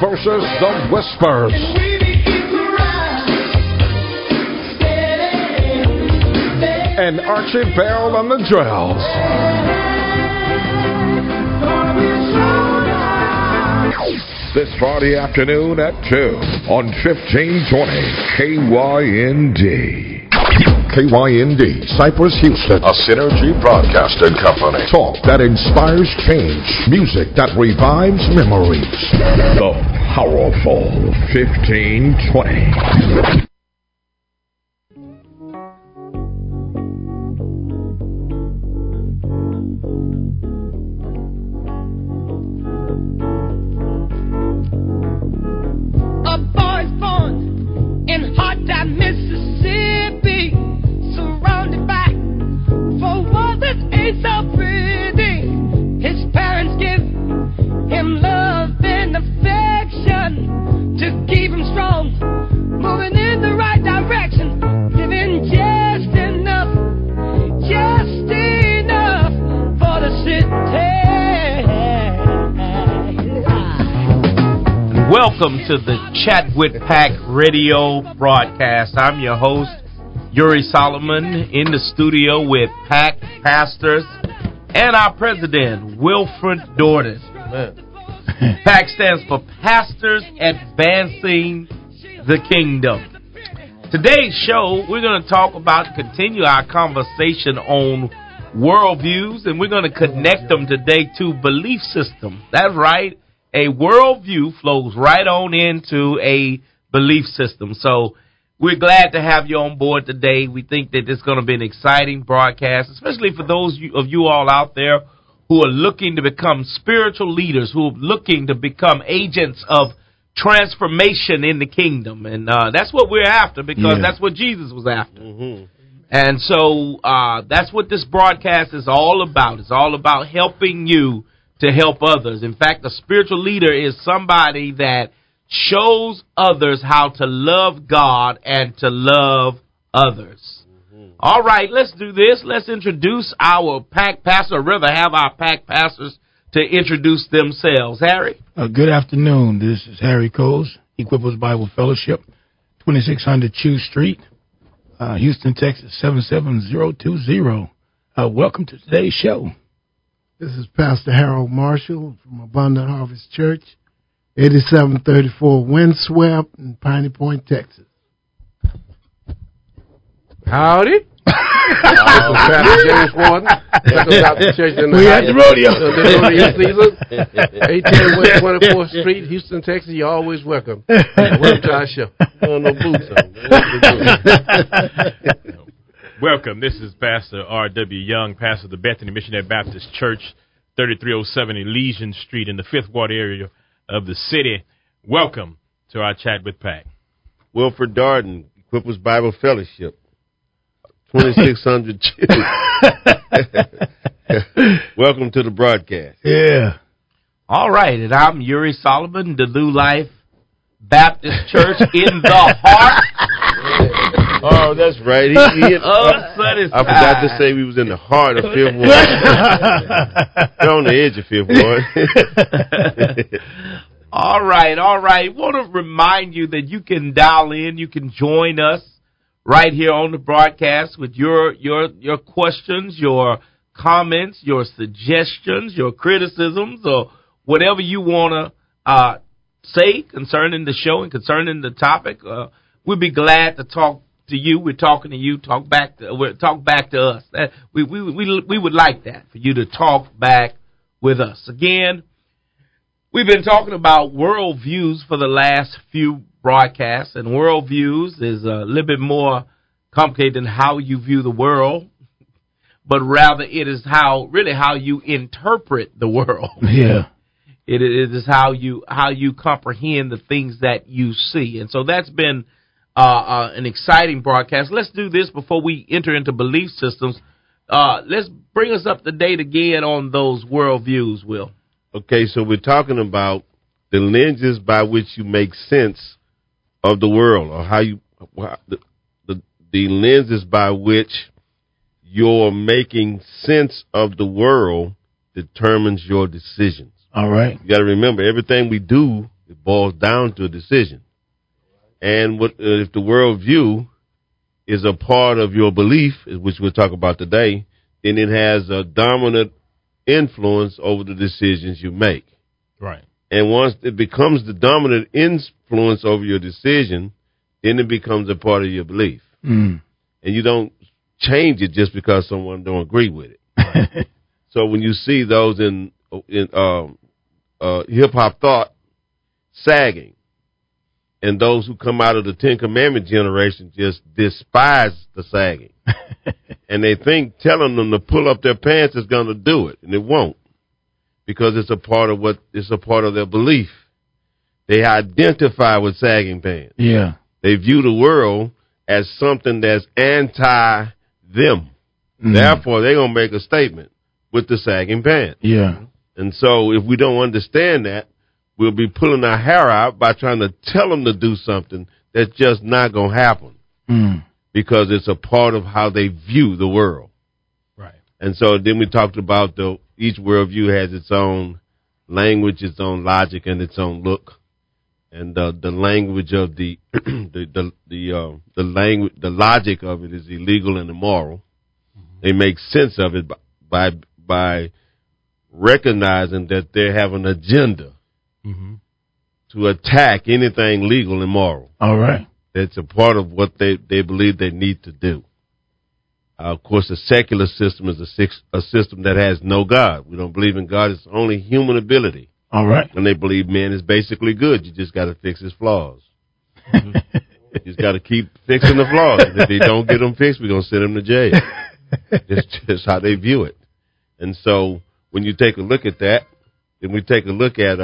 versus the Whispers. And Archie Bell on the drums. This Friday afternoon at 2 on 1520 KYND. KYND, Cypress, Houston, a Synergy Broadcasting Company. Talk that inspires change. Music that revives memories. The powerful 1520. Welcome to the Chat with Pac radio broadcast. I'm your host, Yuri Solomon, in the studio with Pac pastors and our president, Wilfred Dordan. PAC stands for Pastors Advancing the Kingdom. Today's show, we're going to continue our conversation on worldviews, and we're going to connect them today to belief system. That's right. A worldview flows right on into a belief system. So we're glad to have you on board today. We think that it's going to be an exciting broadcast, especially for those of you all out there who are looking to become spiritual leaders, who are looking to become agents of transformation in the kingdom. And that's what we're after, because that's what Jesus was after. Mm-hmm. And so that's what this broadcast is all about. It's all about helping you to help others. In fact, a spiritual leader is somebody that shows others how to love God and to love others. Mm-hmm. All right, let's do this. Let's introduce our PAC pastor, or rather have our PAC pastors to introduce themselves. Harry? Good afternoon. This is Harry Coles, Equippers Bible Fellowship, 2600 Chew Street, Houston, Texas, 77020. Welcome to today's show. This is Pastor Harold Marshall from Abundant Harvest Church, 8734 Windswept in Piney Point, Texas. Howdy. This is Pastor James Warden. Welcome out to church in the We at the rodeo. Season. 810 West 24th Street, Houston, Texas. You're always welcome. Welcome to our show. No boots on. Welcome. This is Pastor R.W. Young, pastor of the Bethany Missionary Baptist Church, 3307 Elysian Street in the Fifth Ward area of the city. Welcome to our Chat with Pac. Wilfred Darden, Equippers Bible Fellowship, 2600 Welcome to the broadcast. Yeah. All right, and I'm Yuri Solomon, the New Life Baptist Church in the heart. Oh, that's right. I forgot to say we was in the heart of Fifth Ward. We're on the edge of Fifth Ward. All right. I want to remind you that you can dial in. You can join us right here on the broadcast with your questions, your comments, your suggestions, your criticisms, or whatever you want to say concerning the show and concerning the topic. We'd be glad to talk to you. We're talking to you. Talk back to us. We would like that, for you to talk back with us. Again, we've been talking about worldviews for the last few broadcasts, and worldviews is a little bit more complicated than how you view the world, but rather it is how you interpret the world. Yeah. It is how you comprehend the things that you see. And so that's been an exciting broadcast. Let's do this before we enter into belief systems. Let's bring us up to date again on those worldviews, Will. Okay, so we're talking about the lenses by which you make sense of the world, or the lenses by which you're making sense of the world determines your decisions. All right. You got to remember, everything we do It boils down to a decision. And if the worldview is a part of your belief, which we'll talk about today, then it has a dominant influence over the decisions you make. Right. And once it becomes the dominant influence over your decision, then it becomes a part of your belief. Mm. And you don't change it just because someone don't agree with it. So when you see those in hip-hop thought sagging, and those who come out of the Ten Commandment generation just despise the sagging. And they think telling them to pull up their pants is going to do it, and it won't, because it's a part of their belief. They identify with sagging pants. Yeah. They view the world as something that's anti them. Mm. Therefore, they're going to make a statement with the sagging pants. Yeah. And so if we don't understand that, we'll be pulling our hair out by trying to tell them to do something that's just not going to happen. Mm. Because it's a part of how they view the world. Right. And so then we talked about each worldview has its own language, its own logic, and its own look. And the language of the logic of it is illegal and immoral. Mm-hmm. They make sense of it by recognizing that they have an agenda to attack anything legal and moral. All right. It's a part of what they believe they need to do. Of course, the secular system is a system that has no God. We don't believe in God. It's only human ability. All right. And they believe man is basically good. You just got to fix his flaws. You just got to keep fixing the flaws. And if they don't get them fixed, we're going to send them to jail. It's just how they view it. And so when you take a look at that, then we take a look at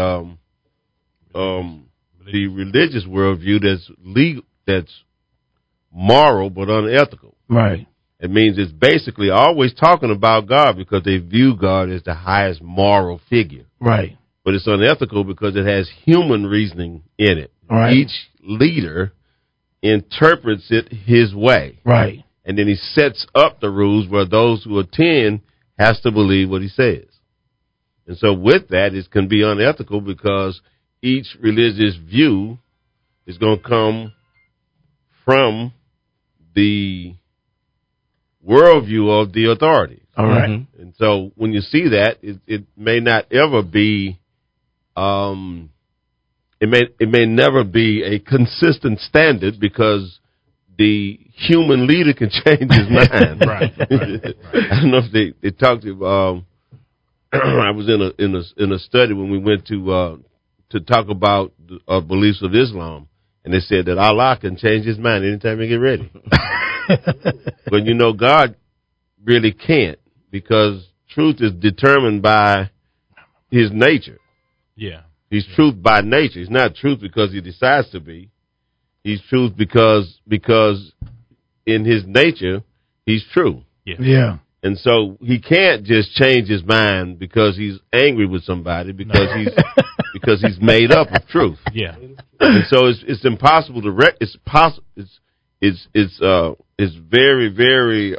the religious worldview that's legal, that's moral but unethical. Right. It means it's basically always talking about God because they view God as the highest moral figure. Right. But it's unethical because it has human reasoning in it. Right. Each leader interprets it his way. Right. And then he sets up the rules where those who attend has to believe what he says. And so with that, it can be unethical because each religious view is going to come from the worldview of the authorities. All right. Mm-hmm. And so when you see that, it may not ever be, it may never be a consistent standard because the human leader can change his mind. Right. I don't know if they talked to. I was in a study when we went to talk about the beliefs of Islam, and they said that Allah can change his mind anytime he get ready. But you know, God really can't, because truth is determined by his nature. Yeah. He's truth by nature. He's not truth because he decides to be. He's truth because in his nature, he's true. Yeah. Yeah. And so he can't just change his mind because he's angry with somebody because he's made up of truth. Yeah. And so it's impossible to it's very, very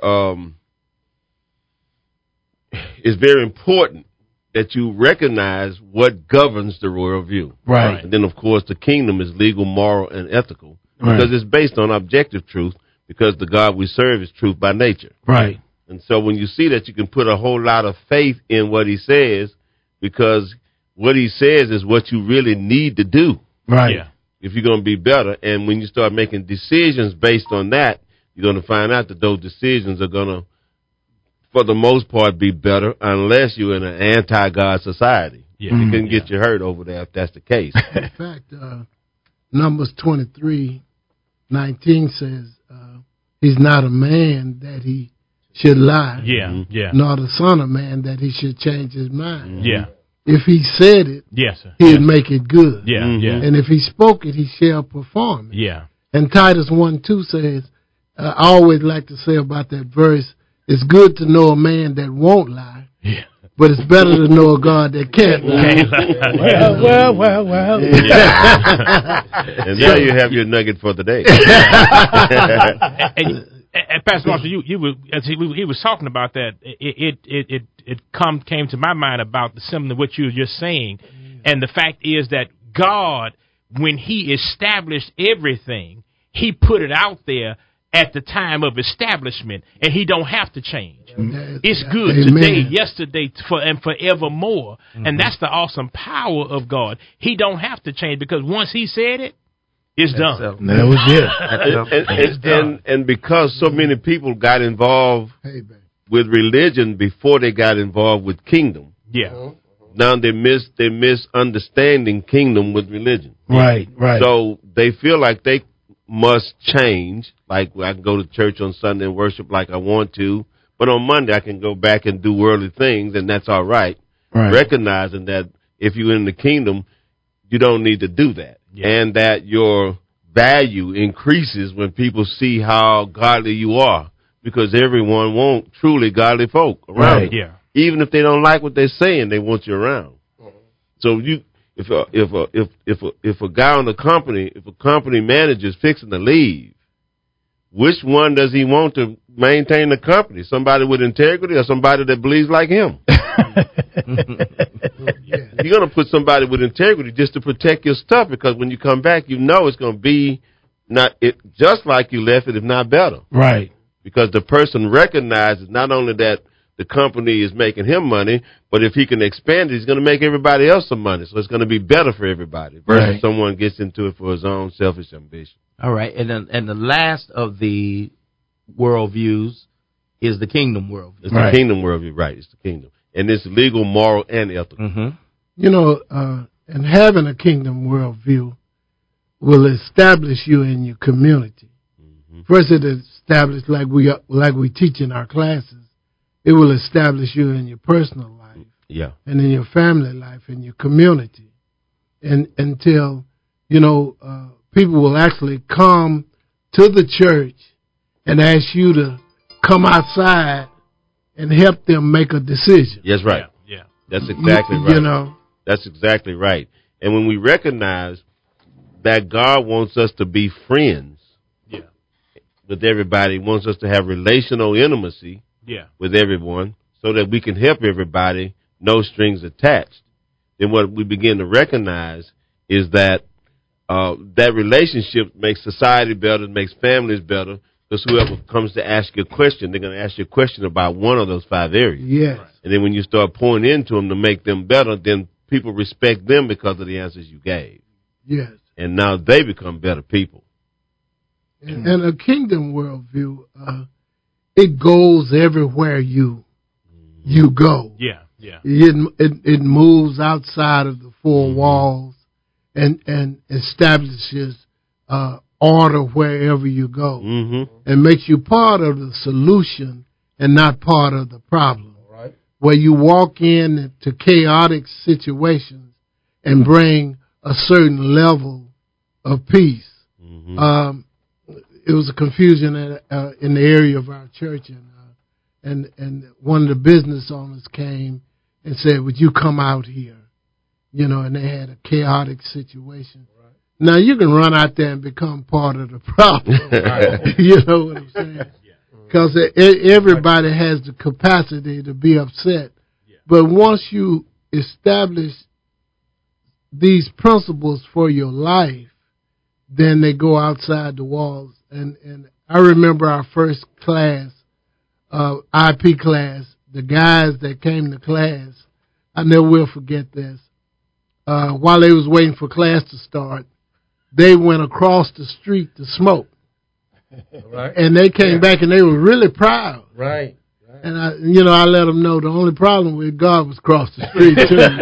it's very important that you recognize what governs the worldview. Right. And then, of course, the kingdom is legal, moral, and ethical Right. because it's based on objective truth, because the God we serve is truth by nature. Right. And so when you see that, you can put a whole lot of faith in what he says, because what he says is what you really need to do. Right. Yeah. If you're going to be better. And when you start making decisions based on that, you're going to find out that those decisions are going to, for the most part, be better unless you're in an anti-God society. Yeah. You can get you hurt over there if that's the case. In fact, Numbers 23:19 says, he's not a man that he should lie, Yeah. Yeah. nor the son of man that he should change his mind. Yeah. If he said it, Yes, sir. he'd make it good. Yeah. Mhm. Yeah. And if he spoke it, he shall perform it. Yeah. And Titus 1:2 says, I always like to say about that verse, it's good to know a man that won't lie, Yeah. but it's better to know a God that can't lie. Well. And there you have your nugget for the day. And Pastor Marshall, you were, as he was talking about that, it came to my mind about the similar what you were just saying, and the fact is that God, when he established everything, he put it out there at the time of establishment, and he don't have to change. It's good today, yesterday, and forevermore. And that's the awesome power of God. He don't have to change, because once he said it, it's done. That was it. And because so many people got involved with religion before they got involved with kingdom. Yeah. Now they misunderstanding kingdom with religion. Right. So they feel like they must change. Like, I can go to church on Sunday and worship like I want to, but on Monday I can go back and do worldly things, and that's all right. Recognizing that if you're in the kingdom, you don't need to do that. Yeah. And that your value increases when people see how godly you are, because everyone wants truly godly folk around. Yeah. Even if they don't like what they're saying, they want you around. So if a guy on the company, if a company manager is fixing to leave, which one does he want to maintain the company? Somebody with integrity or somebody that believes like him? You're going to put somebody with integrity just to protect your stuff, because when you come back, you know it's going to be just like you left it, if not better. Right. Because the person recognizes not only that the company is making him money, but if he can expand it, he's going to make everybody else some money. So it's going to be better for everybody versus someone gets into it for his own selfish ambition. All right. And the last of the worldviews is the kingdom worldview. It's the kingdom worldview, right. It's the kingdom. And it's legal, moral, and ethical. Mm-hmm. You know, and having a kingdom worldview will establish you in your community. Mm-hmm. First, it establishes, like we teach in our classes, it will establish you in your personal life, and in your family life, in your community, and until people will actually come to the church and ask you to come outside and help them make a decision. Yes, right. Yeah. That's exactly right. That's exactly right. And when we recognize that God wants us to be friends with everybody, wants us to have relational intimacy with everyone so that we can help everybody, no strings attached, then what we begin to recognize is that that relationship makes society better, makes families better, because whoever comes to ask you a question, they're going to ask you a question about one of those 5 areas. Yes. And then when you start pouring into them to make them better, then people respect them because of the answers you gave. Yes. And now they become better people. And a kingdom worldview, it goes everywhere you go. Yeah, yeah. It moves outside of the 4 walls and establishes order wherever you go, and makes you part of the solution and not part of the problem. Right. Where you walk into chaotic situations and bring a certain level of peace. It was a confusion in the area of our church, and one of the business owners came and said, "Would you come out here?" And they had a chaotic situation. Right. Now you can run out there and become part of the problem. You know what I'm saying? Because everybody has the capacity to be upset, but once you establish these principles for your life, then they go outside the walls. And I remember our first class, IP class, the guys that came to class, I never will forget this. While they was waiting for class to start, they went across the street to smoke. Right. And they came back and they were really proud. Right. And I let them know the only problem with God was across the street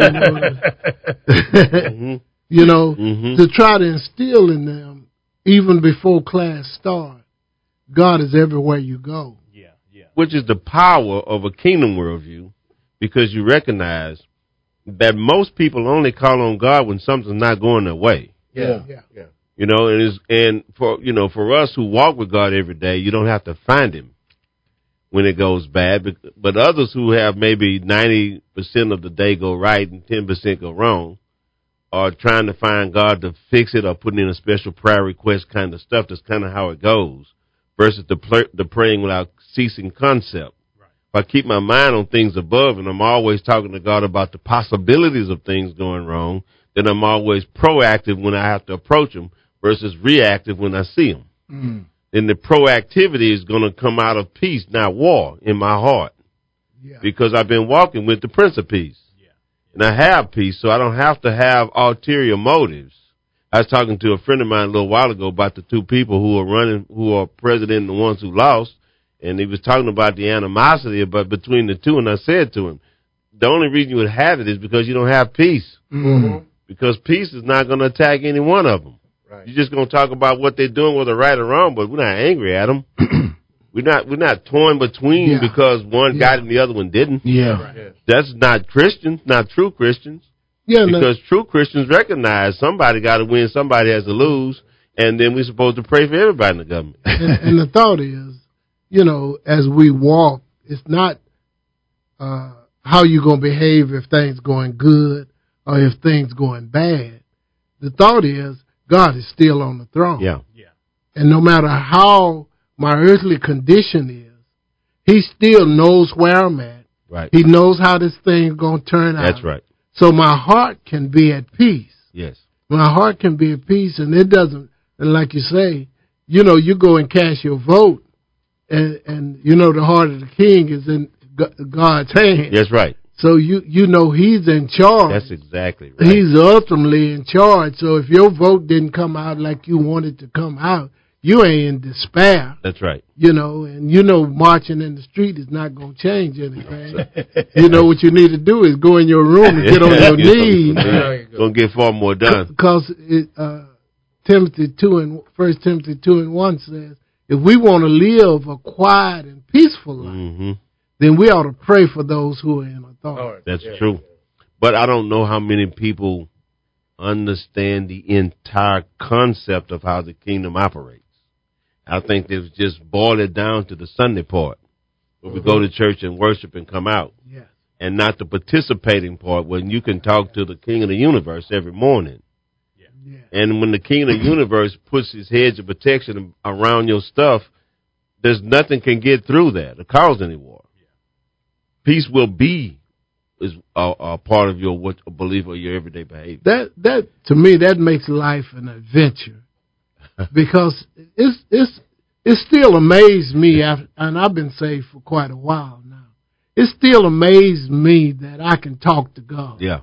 too. To try to instill in them, even before class starts, God is everywhere you go. Yeah. Which is the power of a kingdom worldview, because you recognize that most people only call on God when something's not going their way. Yeah. And for us who walk with God every day, you don't have to find him when it goes bad. But others who have maybe 90% of the day go right and 10% go wrong are trying to find God to fix it or putting in a special prayer request kind of stuff. That's kind of how it goes, versus the praying without ceasing concept, if I keep my mind on things above and I'm always talking to God about the possibilities of things going wrong, then I'm always proactive when I have to approach them versus reactive when I see them. Mm. Then the proactivity is going to come out of peace, not war, in my heart. Yeah. Because I've been walking with the Prince of Peace. Yeah. And I have peace, so I don't have to have ulterior motives. I was talking to a friend of mine a little while ago about the two people who are president and the ones who lost. And he was talking about the animosity between the two, and I said to him, the only reason you would have it is because you don't have peace. Mm. Because peace is not going to attack any one of them. Right. You're just going to talk about what they're doing, whether right or wrong, but we're not angry at them. we're not torn between because one got it and the other one didn't. Yeah. Right. That's not Christians, not true Christians. Yeah, Because true Christians recognize somebody got to win, somebody has to lose, and then we're supposed to pray for everybody in the government. and the thought is, as we walk, it's not how you going to behave if things going good or if things going bad. The thought is God is still on the throne. Yeah. And no matter how my earthly condition is, he still knows where I'm at. Right. He knows how this thing's going to turn out. That's right. So my heart can be at peace. Yes. My heart can be at peace, and it doesn't, and like you say, you go and cast your vote, and the heart of the king is in God's hand. That's right. So you know he's in charge. That's exactly right. He's ultimately in charge. So if your vote didn't come out like you wanted to come out, you ain't in despair. That's right. And marching in the street is not going to change anything. What you need to do is go in your room and get on your knees. Going to get far more done. Because 1 Timothy 2:1 says, if we want to live a quiet and peaceful life, then we ought to pray for those who are in authority. That's true. But I don't know how many people understand the entire concept of how the kingdom operates. I think they've just boiled it down to the Sunday part, where we go to church and worship and come out, and not the participating part when you can talk to the King of the universe every morning. And when the King of the universe puts his hedge of protection around your stuff, there's nothing can get through that or cause any war. Peace will be a part of your belief or your everyday behavior. That to me, that makes life an adventure, because it still amazes me, and I've been saved for quite a while now. It still amazes me that I can talk to God. Yeah.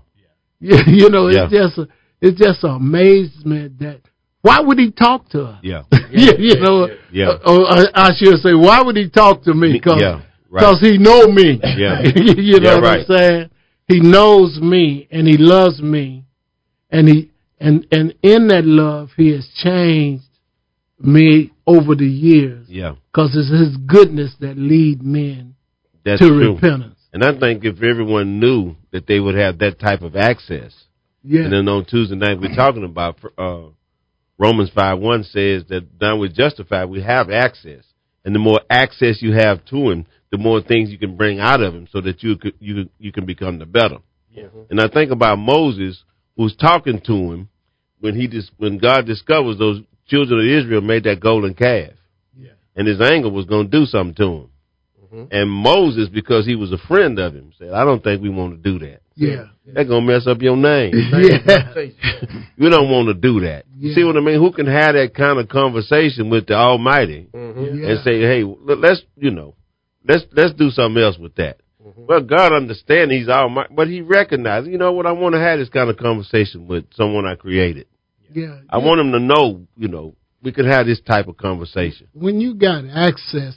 It's just an amazement that why would he talk to us? Yeah. Or I should say, why would he talk to me? Because he know me. Yeah. I'm saying? He knows me and he loves me, and in that love he has changed me over the years. Yeah. Because it's his goodness that lead men That's to true. repentance. And I think if everyone knew that they would have that type of access. And then on Tuesday night we're talking about Romans 5:1 says that now we're justified, we have access. And the more access you have to him, the more things you can bring out of him so that you can become the better. And I think about Moses, who's talking to him when God discovers those children of Israel made that golden calf. And his anger was going to do something to him. And Moses, because he was a friend of him, said, I don't think we want to do that. That's going to mess up your name. We don't want to do that. You see what I mean? Who can have that kind of conversation with the Almighty and say, hey, let's do something else with that. Well, God understands he's Almighty, but he recognizes, you know what, I want to have this kind of conversation with someone I created. I want him to know, we could have this type of conversation. When you got access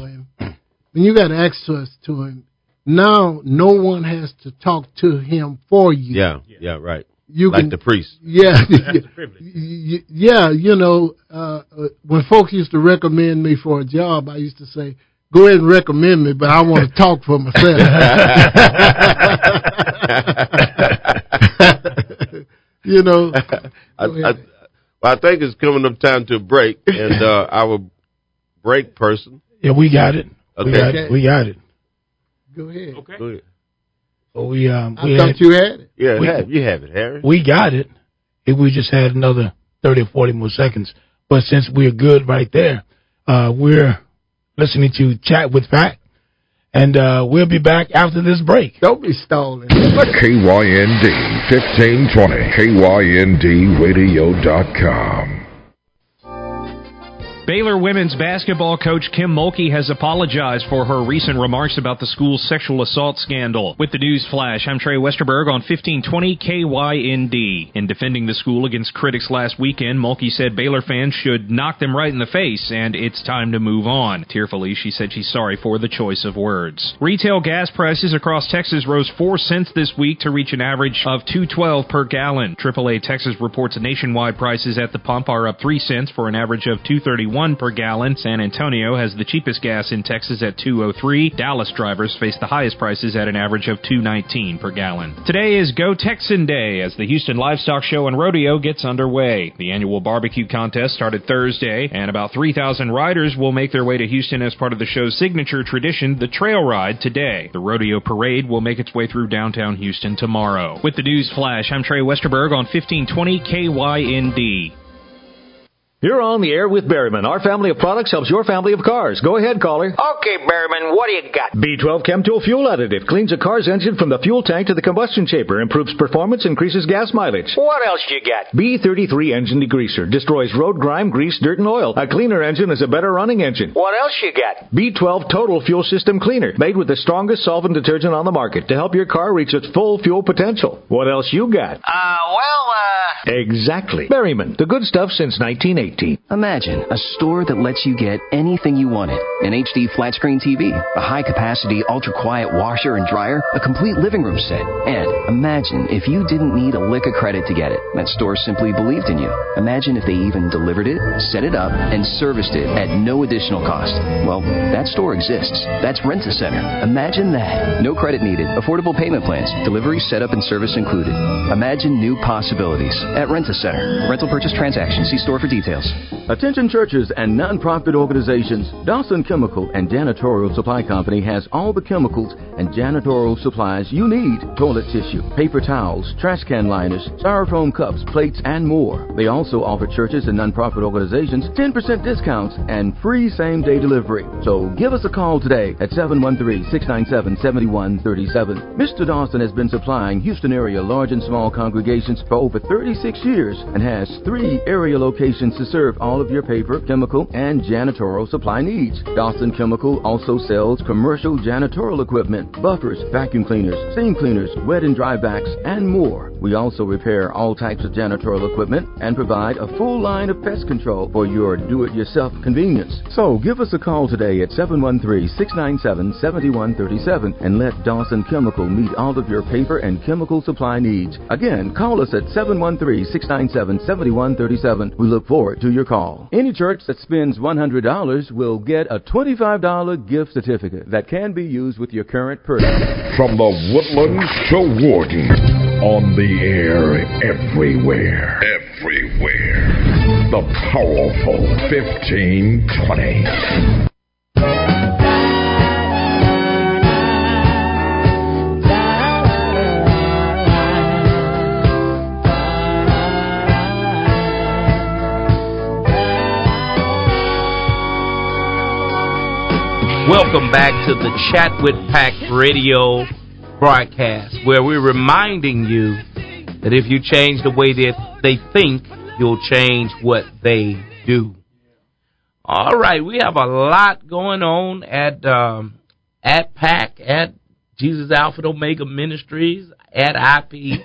to him, now no one has to talk to him for you. Yeah, right. You like can, the priest. When folks used to recommend me for a job, I used to say, go ahead and recommend me, but I want to talk for myself. I think it's coming up time to a break, and our break person. Yeah, we got it. Okay. We got it. Go ahead. Okay. Go ahead. So I thought you had it. Yeah, you have it, Harry. We got it. If we just had another 30 or 40 more seconds. But since we're good right there, we're listening to Chat with Pat. And we'll be back after this break. Don't be stalling. KYND 1520, KYNDRadio.com. Baylor women's basketball coach Kim Mulkey has apologized for her recent remarks about the school's sexual assault scandal. With the news flash, I'm Trey Westerberg on 1520 KYND. In defending the school against critics last weekend, Mulkey said Baylor fans should knock them right in the face, and it's time to move on. Tearfully, she said she's sorry for the choice of words. Retail gas prices across Texas rose 4 cents this week to reach an average of $2.12 per gallon. AAA Texas reports nationwide prices at the pump are up 3 cents for an average of $2.31 per gallon. San Antonio has the cheapest gas in Texas at $2.03. Dallas drivers face the highest prices at an average of $2.19 per gallon. Today is Go Texan Day as the Houston Livestock Show and Rodeo gets underway. The annual barbecue contest started Thursday, and about 3,000 riders will make their way to Houston as part of the show's signature tradition, the Trail Ride, today. The rodeo parade will make its way through downtown Houston tomorrow. With the news flash, I'm Trey Westerberg on 1520 KYND. You're on the air with Berryman. Our family of products helps your family of cars. Go ahead, caller. Okay, Berryman, what do you got? B12 Chem Tool Fuel Additive cleans a car's engine from the fuel tank to the combustion chamber, improves performance, increases gas mileage. What else you got? B33 Engine Degreaser destroys road grime, grease, dirt, and oil. A cleaner engine is a better running engine. What else you got? B12 Total Fuel System Cleaner, made with the strongest solvent detergent on the market to help your car reach its full fuel potential. What else you got? Exactly. Berryman, the good stuff since 1918. Imagine a store that lets you get anything you wanted. An HD flat-screen TV, a high-capacity, ultra-quiet washer and dryer, a complete living room set. And imagine if you didn't need a lick of credit to get it. That store simply believed in you. Imagine if they even delivered it, set it up, and serviced it at no additional cost. Well, that store exists. That's Rent-A-Center. Imagine that. No credit needed. Affordable payment plans. Delivery, setup, and service included. Imagine new possibilities at Rent-A-Center. Rental purchase transaction. See store for details. Attention churches and non-profit organizations. Dawson Chemical and Janitorial Supply Company has all the chemicals and janitorial supplies you need. Toilet tissue, paper towels, trash can liners, styrofoam cups, plates, and more. They also offer churches and non-profit organizations 10% discounts and free same-day delivery. So give us a call today at 713-697-7137. Mr. Dawson has been supplying Houston area large and small congregations for over 36 years and has 3 area locations to serve all of your paper, chemical, and janitorial supply needs. Dawson Chemical also sells commercial janitorial equipment, buffers, vacuum cleaners, steam cleaners, wet and dry vacs, and more. We also repair all types of janitorial equipment and provide a full line of pest control for your do-it-yourself convenience. So give us a call today at 713-697-7137 and let Dawson Chemical meet all of your paper and chemical supply needs. Again, call us at 713-697-7137. We look forward to your call. Any church that spends $100 will get a $25 gift certificate that can be used with your current purchase. From the Woodlands to Warden, on the air everywhere. Everywhere. The powerful 1520. Welcome back to the Chat with Pack radio broadcast, where we're reminding you that if you change the way that they think, you'll change what they do. All right, we have a lot going on at PAC, at Jesus Alpha Omega Ministries, at IP.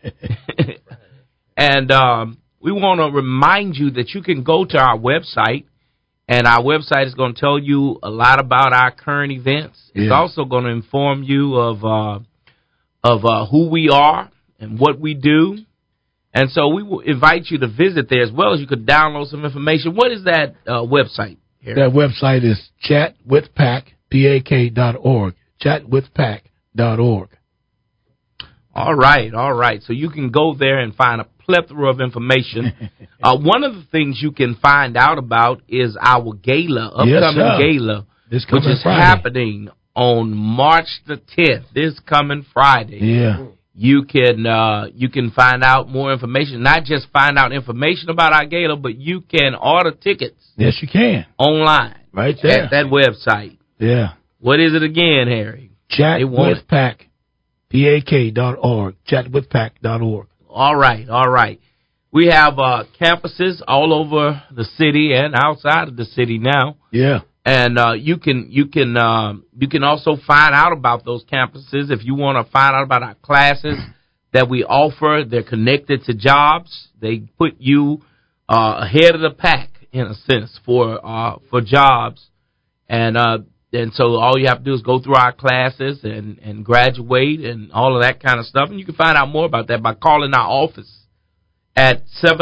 And we want to remind you that you can go to our website, and our website is going to tell you a lot about our current events. It's also going to inform you of who we are and what we do. And so we will invite you to visit there, as well as you could download some information. What is that website, Harry? That website is chatwithpac.org. Chatwithpac.org. All right. So you can go there and find a plethora of information. One of the things you can find out about is our gala, upcoming gala, which is happening on March the 10th, this coming Friday. Yeah. You can find out more information, not just find out information about our gala, but you can order tickets. Yes, you can. Online. Right there. At that website. Yeah. What is it again, Harry? Chatwithpac, PAK.org, chatwithpac.org. All right. We have campuses all over the city and outside of the city now. Yeah. And you can also find out about those campuses if you want to find out about our classes that we offer. They're connected to jobs. They put you ahead of the pack in a sense for jobs, and so all you have to do is go through our classes and graduate and all of that kind of stuff. And you can find out more about that by calling our office at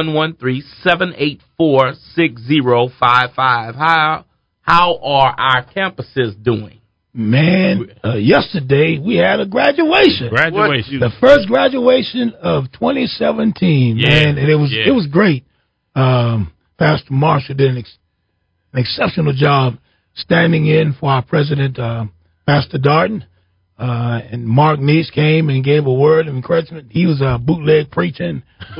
713-784-6055. How are our campuses doing? Man, yesterday we had a graduation. The first graduation of 2017. Yeah. Man, and it was great. Pastor Marshall did an exceptional job standing in for our president, Pastor Darden. And Mark Neese came and gave a word of encouragement. He was bootleg preaching. He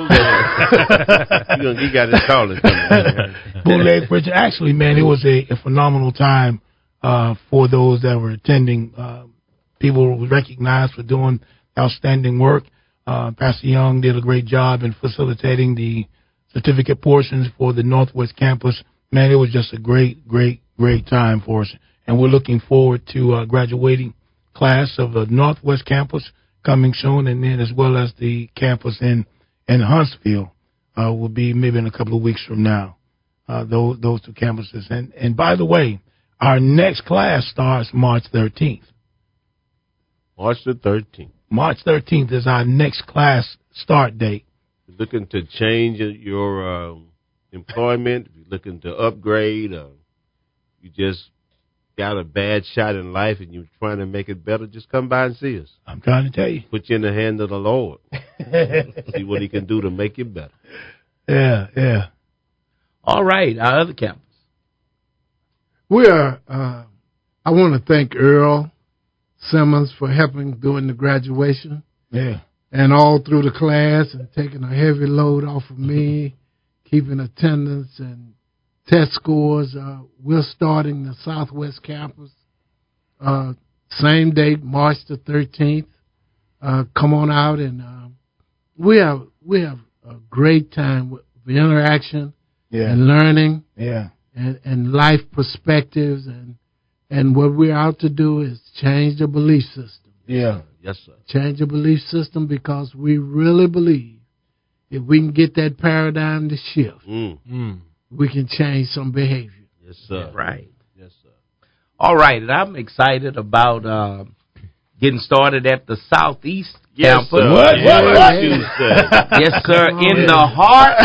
got his calling. Bootleg preaching. Actually, man, it was a phenomenal time for those that were attending. People were recognized for doing outstanding work. Pastor Young did a great job in facilitating the certificate portions for the Northwest campus. Man, it was just a great time for us. And we're looking forward to graduating class of the Northwest campus coming soon, and then as well as the campus in Huntsville will be maybe in a couple of weeks from now. Those two campuses. And by the way, our next class starts March 13th. March the 13th. March 13th is our next class start date. You're looking to change your employment, you're looking to upgrade, you just got a bad shot in life and you're trying to make it better, just come by and see us. I'm trying to tell you. Put you in the hand of the Lord. See what he can do to make you better. Yeah. All right, our other campus. We are, I want to thank Earl Simmons for helping during the graduation. Yeah. And all through the class and taking a heavy load off of me, keeping attendance and test scores. We're starting the Southwest campus same date, March the 13th. Come on out, and we have a great time with the interaction and learning and life perspectives, and what we're out to do is change the belief system. Yeah. Yes, sir. Change the belief system, because we really believe if we can get that paradigm to shift, we can change some behavior. Yes, sir. Right. Yes, sir. All right, and I'm excited about getting started at the Southeast campus. Sir. What? Yes, sir. In the heart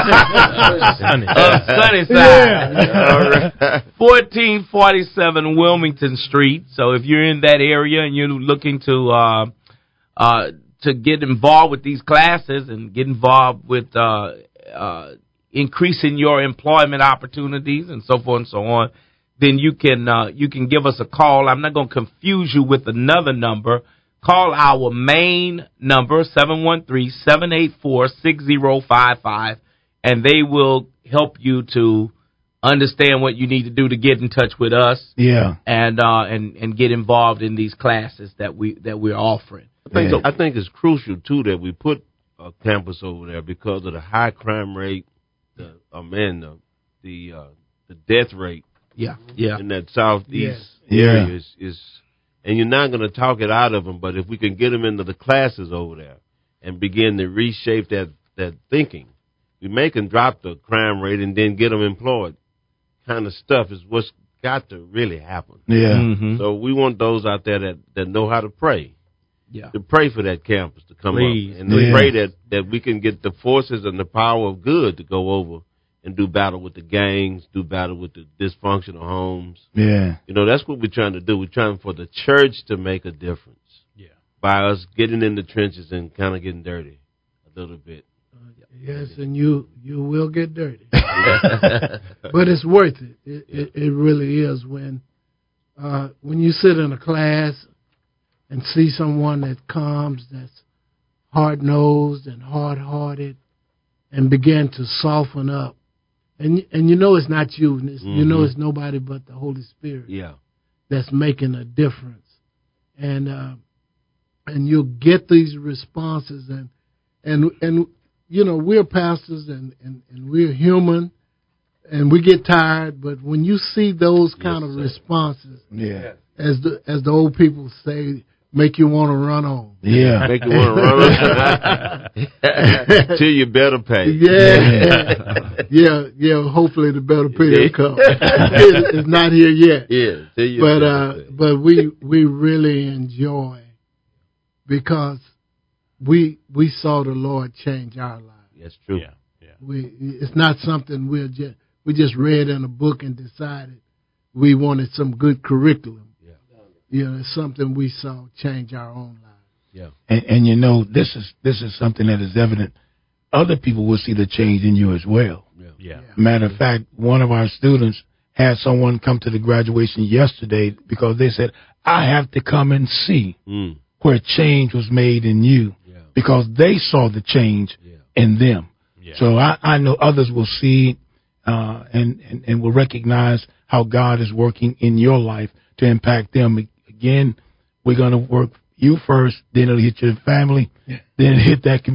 of Sunnyside. Yeah. 1447 Wilmington Street. So if you're in that area and you're looking to get involved with these classes and get involved with increasing your employment opportunities and so forth and so on, then you can give us a call. I'm not going to confuse you with another number. Call our main number, 713-784-6055, and they will help you to understand what you need to do to get in touch with us. Yeah. And get involved in these classes that we're offering. I think it's crucial too that we put a campus over there because of the high crime rate, the death rate. Yeah. In that southeast area is, and you're not going to talk it out of them, but if we can get them into the classes over there and begin to reshape that thinking, we make them drop the crime rate and then get them employed. Kind of stuff is what's got to really happen. Yeah. Mm-hmm. So we want those out there that know how to pray. Yeah. To pray for that campus to come up and to pray that we can get the forces and the power of good to go over and do battle with the gangs, do battle with the dysfunctional homes. Yeah. That's what we're trying to do. We're trying for the church to make a difference. Yeah. By us getting in the trenches and kind of getting dirty a little bit. Yes, and you will get dirty. But it's worth it. It really is when you sit in a class and see someone that comes that's hard-nosed and hard-hearted and begin to soften up. And it's not you. It's nobody but the Holy Spirit. Yeah. that's making a difference. And you'll get these responses, and you know, we're pastors and we're human, and we get tired, but when you see those kind of responses, as the old people say, make you want to run on. Yeah. Make you want to run on. Till you better pay. Yeah. Hopefully the better pay will come. It's not here yet. Yeah. Till you but we really enjoy, because we saw the Lord change our lives. That's true. Yeah. It's not something we just read in a book and decided we wanted some good curriculum. You know, it's something we saw change our own lives. Yeah. And you know, this is something that is evident. Other people will see the change in you as well. Yeah. Matter of fact, one of our students had someone come to the graduation yesterday because they said, I have to come and see where change was made in you, because they saw the change in them. Yeah. So I know others will see and will recognize how God is working in your life to impact them. Again, we're going to work you first, then it'll hit your family, then hit that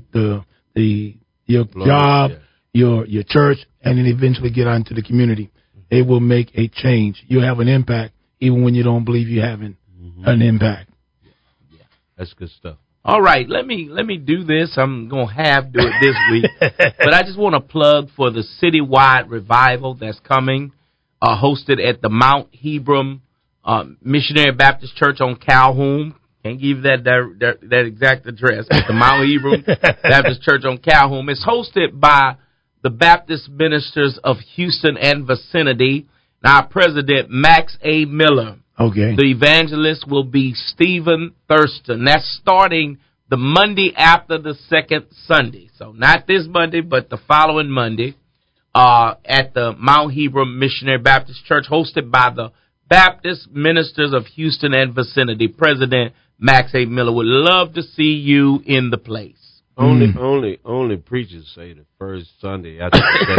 your job, your church, and then eventually get out into the community. It will make a change. You'll have an impact even when you don't believe you're having an impact. Yeah. That's good stuff. All right, let me do this. I'm going to do it this week. But I just want to plug for the citywide revival that's coming, hosted at the Mount Hebron Missionary Baptist Church on Calhoun. Can't give you that exact address, but the Mount Hebron Baptist Church on Calhoun. It's hosted by the Baptist ministers of Houston and vicinity. Now, our president, Max A. Miller. Okay. The evangelist will be Stephen Thurston. That's starting the Monday after the second Sunday. So not this Monday, but the following Monday, at the Mount Hebron Missionary Baptist Church, hosted by the Baptist ministers of Houston and vicinity. President Max A. Miller would love to see you in the place. Only preachers say the first Sunday after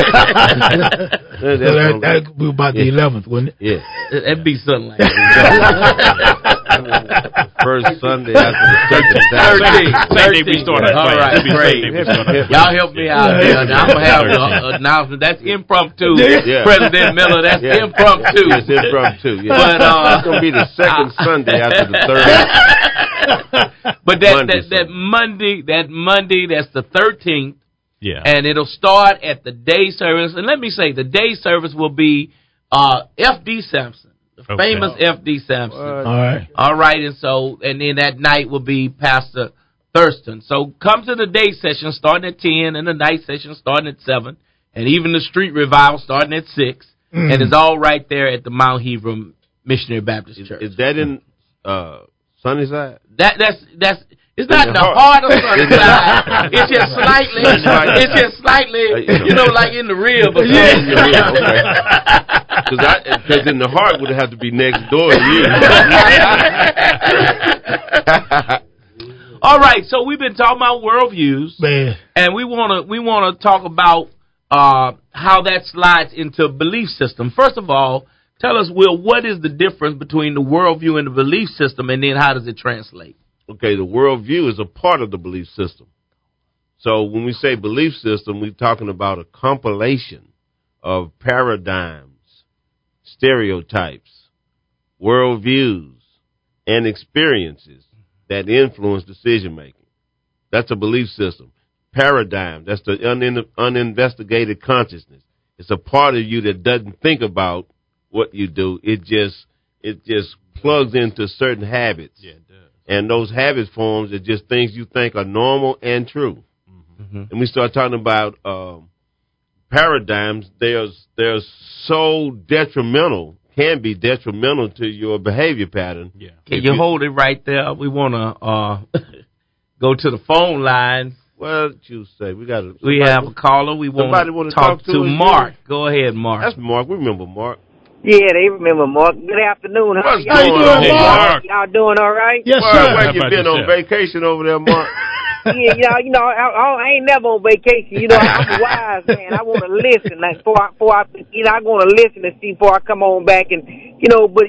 that would be about the 11th, wouldn't it? Yeah. That'd be something like that. First Sunday after the second Saturday. Sunday we start. All right, great. Y'all help me out here. I'm going to have an announcement. That's impromptu. Yeah. President Miller, that's impromptu. Yes, impromptu. Yeah. But it's going to be the second Sunday after the third. But that Monday, that's the 13th. Yeah. And it'll start at the day service. And let me say, the day service will be F.D. Sampson, the famous F.D. Sampson. All right. And then that night will be Pastor Thurston. So come to the day session starting at 10 and the night session starting at 7. And even the street revival starting at 6. And it's all right there at the Mount Hebron Missionary Baptist Church. Is that in Sunnyside? That's it's not the heart of Sunnyside. It's just slightly, like in the rib or something. Because in the heart would have to be next door to you. All right, so we've been talking about worldviews, and we want to talk about how that slides into belief system. First of all, tell us, Will, what is the difference between the worldview and the belief system, and then how does it translate? Okay, the worldview is a part of the belief system. So when we say belief system, we're talking about a compilation of paradigms, stereotypes, worldviews, and experiences that influence decision making. That's a belief system. Paradigm, that's the uninvestigated consciousness. It's a part of you that doesn't think about what you do. It just plugs into certain habits. Yeah, it does. And those habit forms are just things you think are normal and true. Mm-hmm. And we start talking about paradigms. They're so detrimental, can be detrimental to your behavior pattern. Yeah. Can you hold it right there? We want to go to the phone lines. Well, you say we have a caller. We want to talk to Mark. Go ahead, Mark. That's Mark. We remember Mark. Yeah, they remember Mark. Good afternoon. How you doing, Mark? Y'all doing all right? Yes, sir. Where you been on vacation over there, Mark? Yeah, I ain't never on vacation. I'm a wise man. I want to listen. Like before I want to listen and see before I come on back and But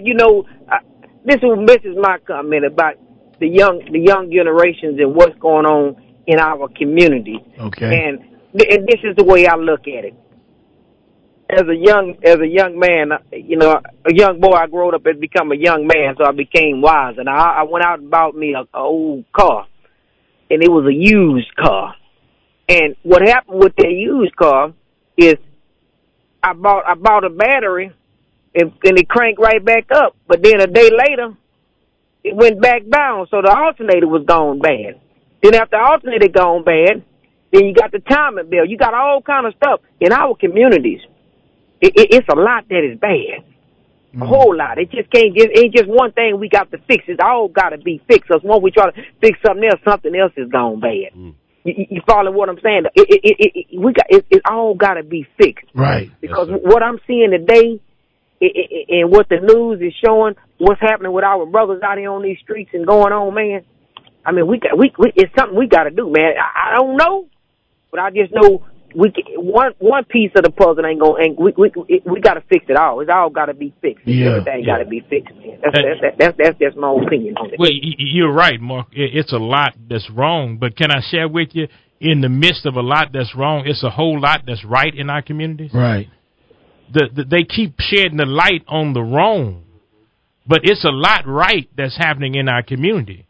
this is my comment about the young generations and what's going on in our community. Okay. And this is the way I look at it. As a young man, a young boy, I grew up and become a young man, so I became wise. And I went out and bought me a old car, and it was a used car. And what happened with that used car is I bought a battery, and it cranked right back up. But then a day later, it went back down, so the alternator was gone bad. Then after the alternator gone bad, then you got the timing belt. You got all kind of stuff in our communities. It's a lot that is bad. A whole lot. It ain't just one thing we got to fix. It's all got to be fixed. Because when we try to fix something else is gone bad. You follow what I'm saying? It all got to be fixed. Right. Because what I'm seeing today and what the news is showing, what's happening with our brothers out here on these streets and going on, man. I mean, it's something we got to do, man. I don't know, but I just know. One piece of the puzzle ain't going. We got to fix it all. It's all got to be fixed. Yeah, everything got to be fixed. That's just my opinion on it. Well, you're right, Mark. It's a lot that's wrong. But can I share with you, in the midst of a lot that's wrong, it's a whole lot that's right in our communities. Right. They keep shedding the light on the wrong, but it's a lot right that's happening in our community.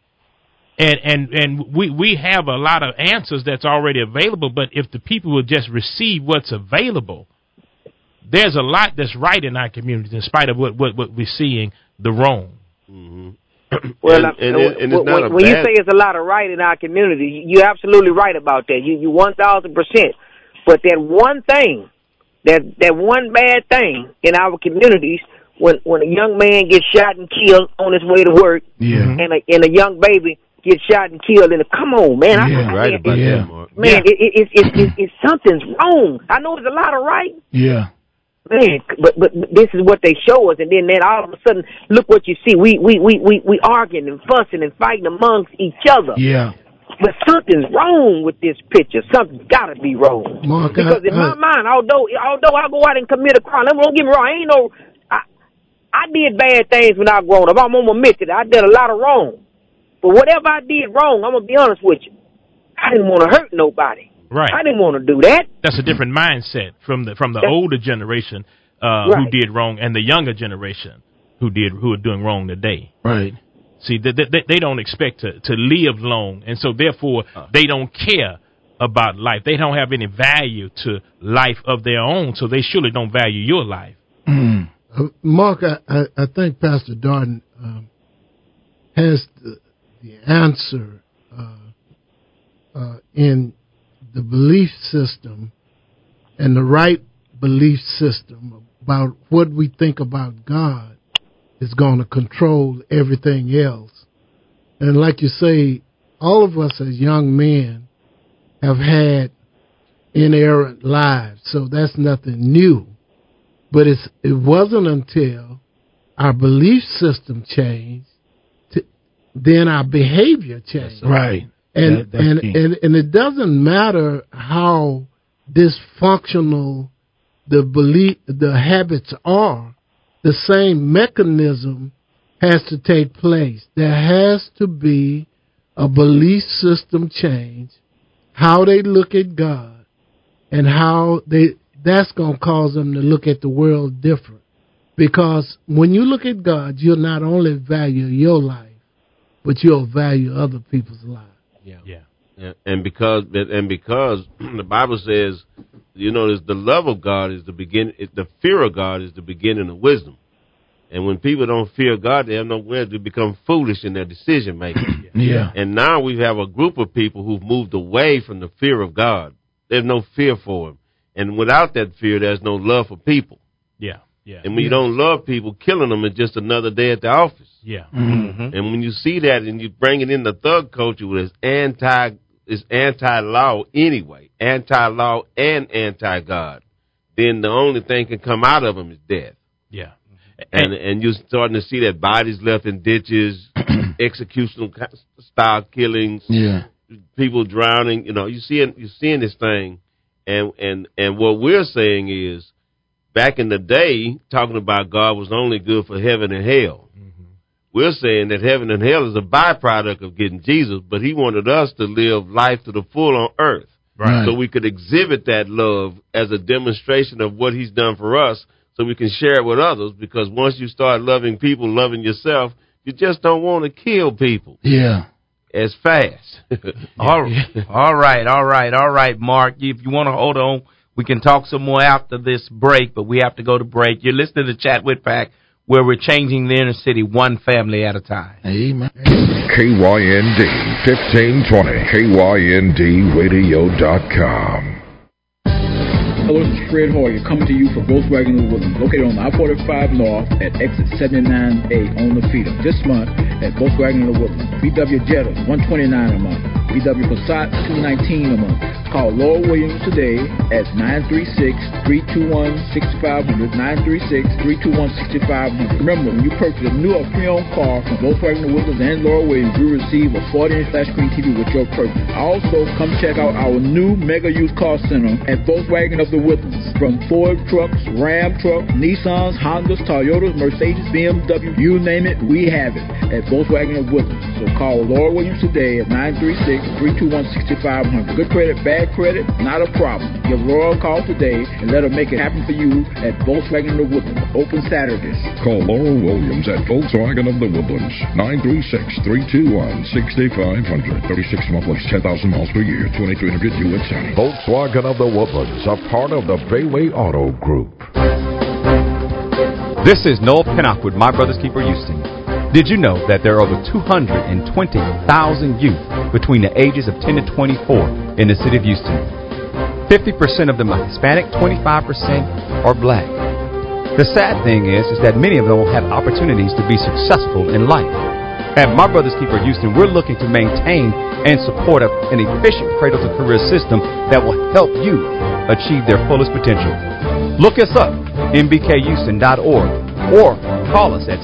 And we have a lot of answers that's already available, but if the people will just receive what's available, there's a lot that's right in our communities in spite of what we're seeing the wrong. Mm-hmm. Well, and it's not when you say it's a lot of right in our community, you're absolutely right about that. You 1,000%. But that one thing, that one bad thing in our communities, when a young man gets shot and killed on his way to work, and a young baby get shot and killed, and come on, man. Man, it's something's wrong. I know it's a lot of right. Yeah. Man, but this is what they show us, and then all of a sudden, look what you see. We arguing and fussing and fighting amongst each other. Yeah. But something's wrong with this picture. Something's got to be wrong. Mark, because in my mind, although I go out and commit a crime, don't get me wrong. I did bad things when I was growing up. I'm gonna admit it. I did a lot of wrong. But whatever I did wrong, I'm going to be honest with you, I didn't want to hurt nobody. Right. I didn't want to do that. That's a different mindset from the older generation who did wrong and the younger generation who are doing wrong today. Right. See, they don't expect to live long, and so therefore they don't care about life. They don't have any value to life of their own, so they surely don't value your life. Mm. Mark, I think Pastor Darden has the answer in the belief system and the right belief system about what we think about God is going to control everything else. And like you say, all of us as young men have had inerrant lives, so that's nothing new. But it wasn't until our belief system changed, then our behavior changed. Right. And it doesn't matter how dysfunctional the habits are, the same mechanism has to take place. There has to be a belief system change, how they look at God, and how that's going to cause them to look at the world different. Because when you look at God, you'll not only value your life, but you'll value other people's lives. Yeah. And because the Bible says, the love of God is the beginning, the fear of God is the beginning of wisdom. And when people don't fear God, they have nowhere to become foolish in their decision making. Yeah. And now we have a group of people who've moved away from the fear of God. There's no fear for Him. And without that fear, there's no love for people. Yeah. And when you don't love people, killing them is just another day at the office. Yeah. Mm-hmm. And when you see that and you bring it in the thug culture where it's anti-law anyway, anti-law and anti-God, then the only thing can come out of them is death. Yeah. And you're starting to see that bodies left in ditches, executional style killings. Yeah. people drowning. You know, you're seeing this thing, and what we're saying is, back in the day, talking about God was only good for heaven and hell. Mm-hmm. We're saying that heaven and hell is a byproduct of getting Jesus, but he wanted us to live life to the full on earth. Right. So we could exhibit that love as a demonstration of what he's done for us, so we can share it with others, because once you start loving people, loving yourself, you just don't want to kill people. Yeah. As fast. All right, Mark. If you want to hold on, we can talk some more after this break, but we have to go to break. You're listening to Chat with Pac, where we're changing the inner city one family at a time. Amen. KYND 1520, KYNDradio.com. Hello, this is Fred Hoyer coming to you from Volkswagen of Woodlands, located on I-45 North at exit 79A on the feeder. This month at Volkswagen of Woodlands, VW Jetta $129 a month, VW Passat $219 a month. Call Laura Williams today at 936-321-6500, 936-321-6500. Remember, when you purchase a new or pre-owned car from Volkswagen of Woodlands and Laura Williams, you receive a 40-inch flat screen TV with your purchase. Also, come check out our new Mega Used Car Center at Volkswagen of the Woodlands. From Ford trucks, Ram trucks, Nissans, Hondas, Toyotas, Mercedes, BMW, you name it, we have it at Volkswagen of Woodlands. So call Laura Williams today at 936-321-6500. Good credit, bad credit, not a problem. Give Laura a call today and let her make it happen for you at Volkswagen of the Woodlands. Open Saturdays. Call Laura Williams at Volkswagen of the Woodlands. 936-321-6500. 36 monthly, 10,000 miles per year, 2,300 USA. Volkswagen of the Woodlands, a part of the Bayway Auto Group. This is Noel Pinnock with My Brother's Keeper Houston. Did you know that there are over 220,000 youth between the ages of 10 to 24 in the city of Houston? 50% of them are Hispanic, 25% are black. The sad thing is that many of them will have opportunities to be successful in life. At My Brother's Keeper Houston, we're looking to maintain and support an efficient cradle-to-career system that will help you achieve their fullest potential. Look us up, mbkhouston.org, or call us at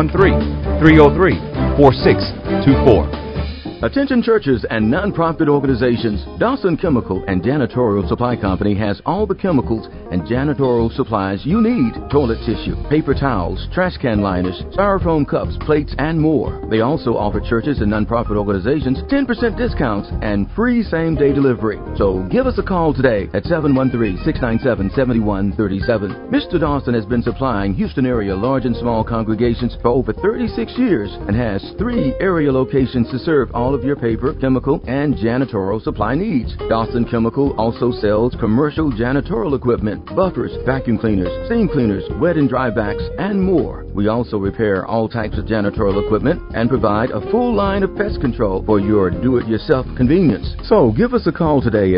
713-303-4624. Attention churches and nonprofit organizations, Dawson Chemical and Janitorial Supply Company has all the chemicals and janitorial supplies you need. Toilet tissue, paper towels, trash can liners, styrofoam cups, plates, and more. They also offer churches and nonprofit organizations 10% discounts and free same-day delivery. So give us a call today at 713-697-7137. Mr. Dawson has been supplying Houston area large and small congregations for over 36 years and has 3 area locations to serve all of your paper, chemical, and janitorial supply needs. Dawson Chemical also sells commercial janitorial equipment, buffers, vacuum cleaners, steam cleaners, wet and dry vacs, and more. We also repair all types of janitorial equipment and provide a full line of pest control for your do-it-yourself convenience. So give us a call today at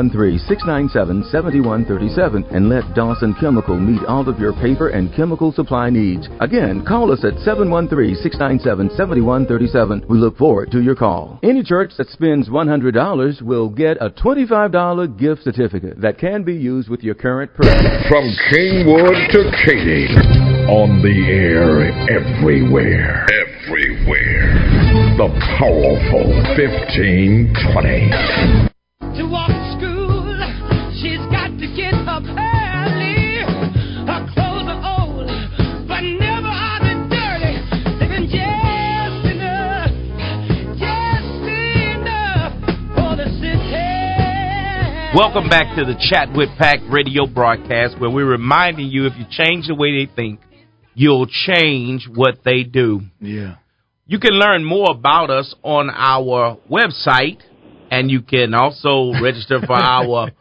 713-697-7137 and let Dawson Chemical meet all of your paper and chemical supply needs. Again, call us at 713-697-7137. We look forward to your call. Any church that spends $100 will get a $25 gift certificate that can be used with your current purchase. From Kingwood to Katy, on the air everywhere. The powerful 1520. To walk to school, she's got to get up early. Her clothes are old, but never are they dirty. They've been just enough for the city. Welcome back to the Chat with Pac radio broadcast, where we're reminding you, if you change the way they think, you'll change what they do. Yeah. You can learn more about us on our website, and you can also register for our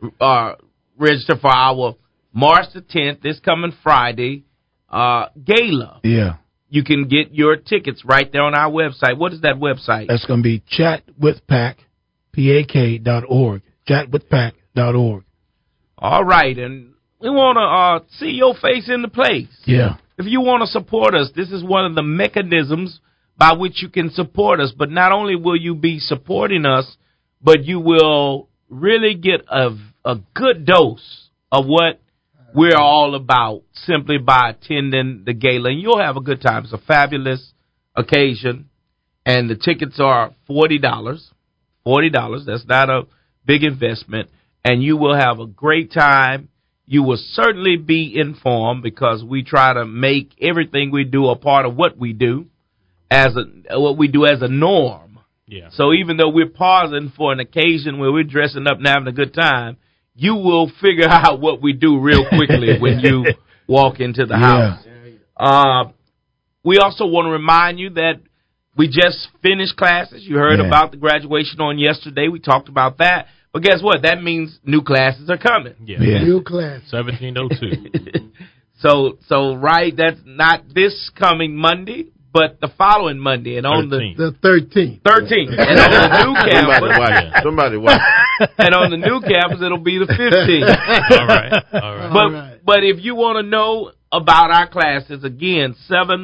March the 10th, this coming Friday, gala. Yeah. You can get your tickets right there on our website. What is that website? That's going to be chatwithpac.org. Chatwithpac.org. All right, and we want to see your face in the place. Yeah. If you want to support us, this is one of the mechanisms by which you can support us. But not only will you be supporting us, but you will really get a good dose of what we're all about simply by attending the gala. And you'll have a good time. It's a fabulous occasion, and the tickets are $40. $40. That's not a big investment. And you will have a great time. You will certainly be informed because we try to make everything we do a part of what we do what we do as a norm. Yeah. So even though we're pausing for an occasion where we're dressing up and having a good time, you will figure out what we do real quickly when you walk into the house. We also want to remind you that we just finished classes. You heard about the graduation on yesterday. We talked about that. But guess what? That means new classes are coming. New class. 1702. So right, that's not this coming Monday, but the following Monday. And on the 13th. 13th. And on the new campus. Somebody watch. And on the new campus, it'll be the 15th. All right. But if you want to know about our classes, again,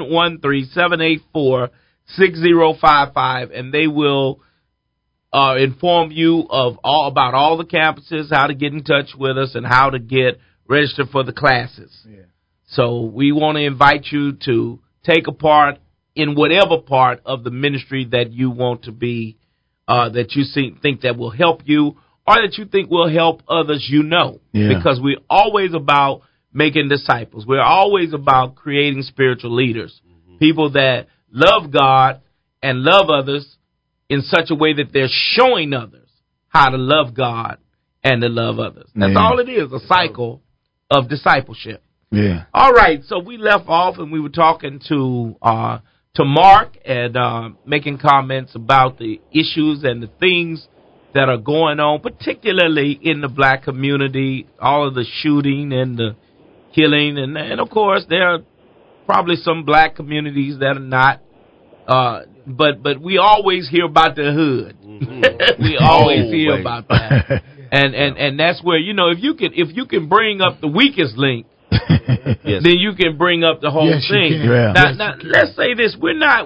713-784-6055, and they will inform you of about all the campuses, how to get in touch with us, and how to get registered for the classes. Yeah. So we want to invite you to take a part in whatever part of the ministry that you want to be, that you think that will help you, or that you think will help others you know. Yeah. Because we're always about making disciples. We're always about creating spiritual leaders, people that love God and love others in such a way that they're showing others how to love God and to love others. That's all it is, a cycle of discipleship. Yeah. All right, so we left off and we were talking to Mark and making comments about the issues and the things that are going on, particularly in the black community, all of the shooting and the killing. And of course, there are probably some black communities that are not, but we always hear about the hood. We always hear about that. And that's where, if you can bring up the weakest link, then you can bring up the whole thing. Now, let's say this: we're not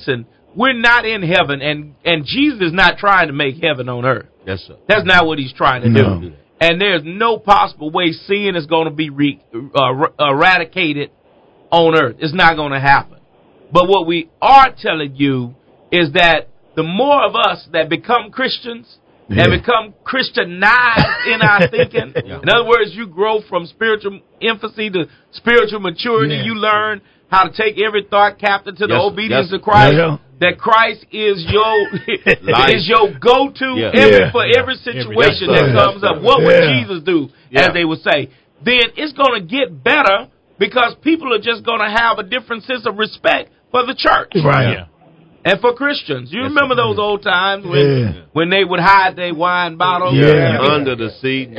in heaven, and Jesus is not trying to make heaven on earth. Yes, sir. That's not what he's trying to do. And there's no possible way sin is going to be eradicated on earth. It's not going to happen. But what we are telling you is that the more of us that become Christians and become Christianized in our thinking, in other words, you grow from spiritual infancy to spiritual maturity. You learn how to take every thought captive to the obedience of Christ. That Christ is your go-to for every situation that comes up. What would Jesus do, as they would say? Then it's going to get better because people are just going to have a different sense of respect for the church. Right. Yeah. And for Christians. You remember those old times when they would hide their wine bottles? Under the seat.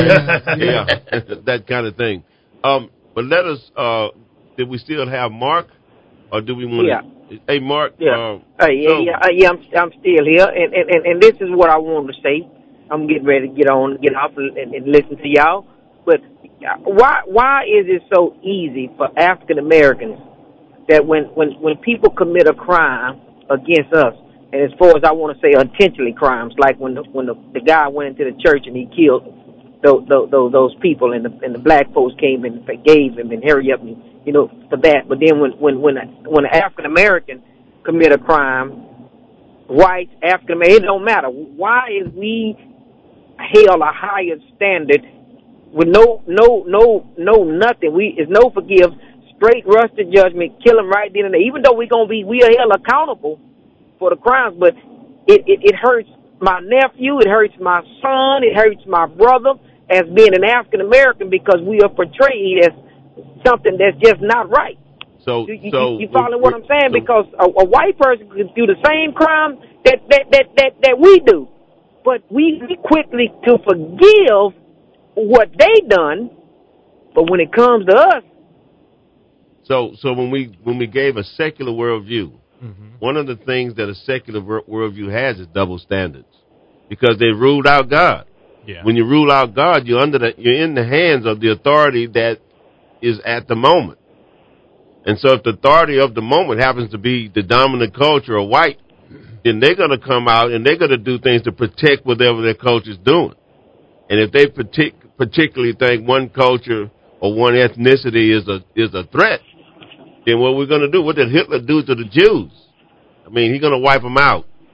That kind of thing. But let us, did we still have Mark? Or do we want to? Hey, Mark. I'm still here. And this is what I wanted to say. I'm getting ready to get off and listen to y'all. But why is it so easy for African Americans that when people commit a crime against us, and as far as I want to say intentionally crimes, like when the guy went into the church and he killed those people, and the black folks came and forgave him and hurry up and for that. But then when an African American commit a crime, white African American, it don't matter. Why is we held a higher standard with no nothing? It's no forgive, straight rush to judgment, kill him right then and there. Even though we are held accountable for the crimes, but it hurts my nephew, it hurts my son, it hurts my brother as being an African American because we are portrayed as something that's just not right. So you follow what I'm saying? Because a white person could do the same crime that we do, but we quickly to forgive what they done, but when it comes to us. So when we gave a secular worldview, one of the things that a secular worldview has is double standards, because they ruled out God. Yeah. When you rule out God, you're in the hands of the authority that is at the moment. And so if the authority of the moment happens to be the dominant culture or white, then they're going to come out and they're going to do things to protect whatever their culture is doing. And if they particularly think one culture or one ethnicity is a threat, then what we're going to do, what did Hitler do to the Jews? I mean, he's going to wipe them out.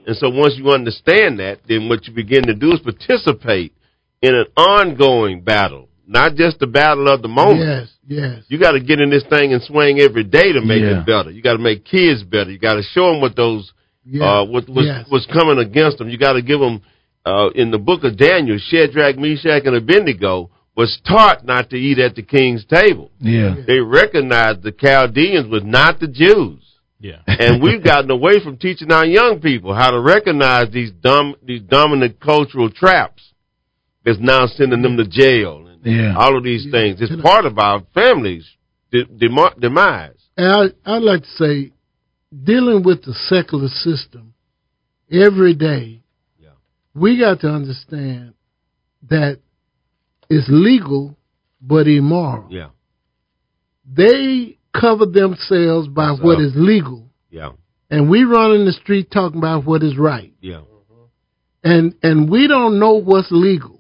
And so once you understand that, then what you begin to do is participate in an ongoing battle, not just the battle of the moment. Yes. You got to get in this thing and swing every day to make it better. You got to make kids better. You got to show them what those what's coming against them. You got to give them in the book of Daniel, Shadrach, Meshach, and Abednego was taught not to eat at the king's table. Yeah. They recognized the Chaldeans was not the Jews. Yeah. And we've gotten away from teaching our young people how to recognize these dominant cultural traps that's now sending them to jail. And all of these things. It's part of our family's demise. And I'd like to say, dealing with the secular system every day, we got to understand that it's legal but immoral. Yeah. They cover themselves by what is legal. Yeah. And we run in the street talking about what is right. Yeah. And we don't know what's legal.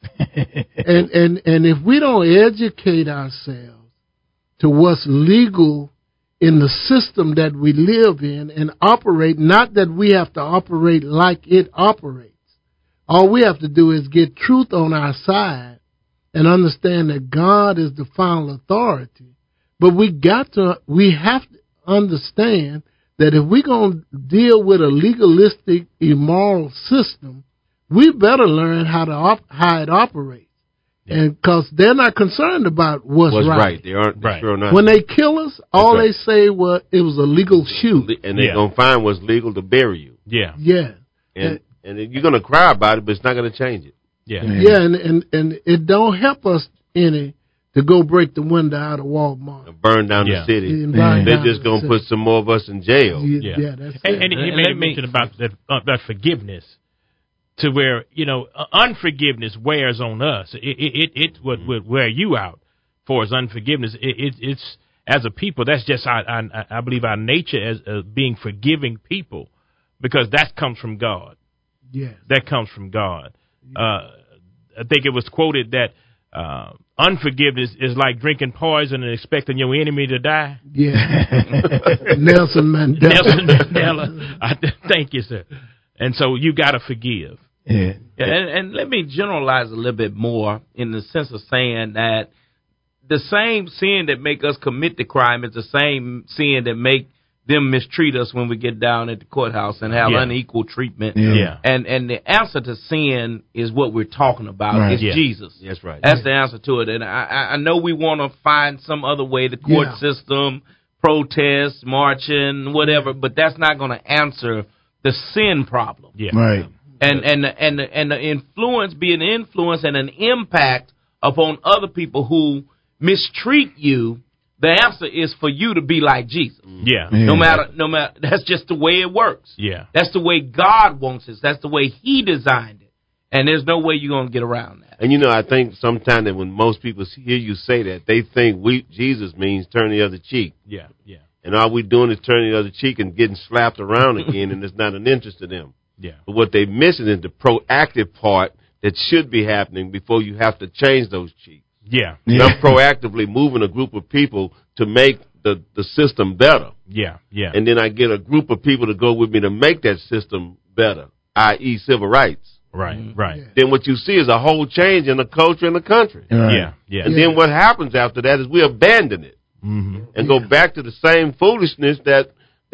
and if we don't educate ourselves to what's legal in the system that we live in and operate, not that we have to operate like it operates. All we have to do is get truth on our side and understand that God is the final authority. But we have to understand that if we're going to deal with a legalistic, immoral system, we better learn how it operates. And because they're not concerned about what's right. They aren't. Sure not. When they kill us, all they say was it was a legal shoot. And they're going to find what's legal to bury you. Yeah. Yeah. And you're going to cry about it, but it's not going to change it. Yeah. Yeah, and it don't help us any to go break the window out of Walmart. And burn down the city. They're just going to put some more of us in jail. Yeah, that's it. And he made a mention about that forgiveness, to where, unforgiveness wears on us. It would wear you out for as unforgiveness. It's as a people, that's just I believe our nature as being forgiving people, because that comes from God. Yes. That comes from God. I think it was quoted that unforgiveness is like drinking poison and expecting your enemy to die. Yeah. Nelson Mandela. Thank you, sir. And so you got to forgive. Yeah. And let me generalize a little bit more in the sense of saying that the same sin that make us commit the crime is the same sin that make them mistreat us when we get down at the courthouse and have unequal treatment. Yeah. And the answer to sin is what we're talking about. Right. It's Jesus. That's right. That's the answer to it. And I know we want to find some other way, the court system, protest, marching, whatever, but that's not going to answer the sin problem. Yeah. Right. And the influence, be an influence and an impact upon other people who mistreat you. The answer is for you to be like Jesus. Yeah. No matter, that's just the way it works. Yeah. That's the way God wants it. That's the way He designed it. And there's no way you're going to get around that. And I think sometimes that when most people hear you say that, they think Jesus means turn the other cheek. Yeah. Yeah. And all we're doing is turning the other cheek and getting slapped around again, and it's not an interest to them. Yeah. But what they're missing is the proactive part that should be happening before you have to change those cheeks. Yeah. I'm proactively moving a group of people to make the system better. Yeah. Yeah. And then I get a group of people to go with me to make that system better, i.e. civil rights. Right. Right. Then what you see is a whole change in the culture in the country. Right. Yeah. Yeah. And then what happens after that is we abandon it and go back to the same foolishness that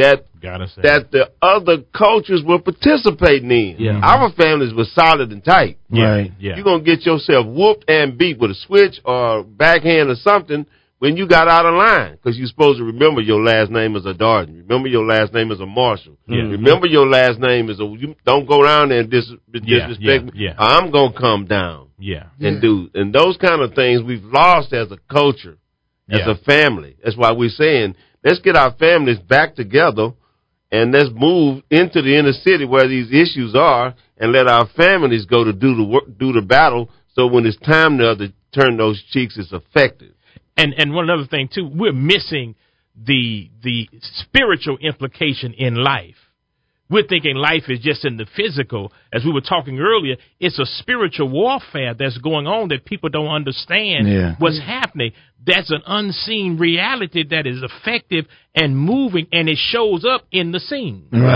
the other cultures were participating in. Yeah. Our families were solid and tight. Right. Yeah. You're going to get yourself whooped and beat with a switch or backhand or something when you got out of line, because you're supposed to remember your last name is a Darden. Remember your last name is a Marshall. Remember your last name is you don't go around there and disrespect me. Yeah. I'm going to come down and those kind of things we've lost as a culture, as a family. That's why we're saying, let's get our families back together and let's move into the inner city where these issues are and let our families go to do the battle, so when it's time to turn those cheeks, it's effective. And one other thing, too, we're missing the spiritual implication in life. We're thinking life is just in the physical. As we were talking earlier, it's a spiritual warfare that's going on that people don't understand what's happening. That's an unseen reality that is effective and moving, and it shows up in the scene. Right.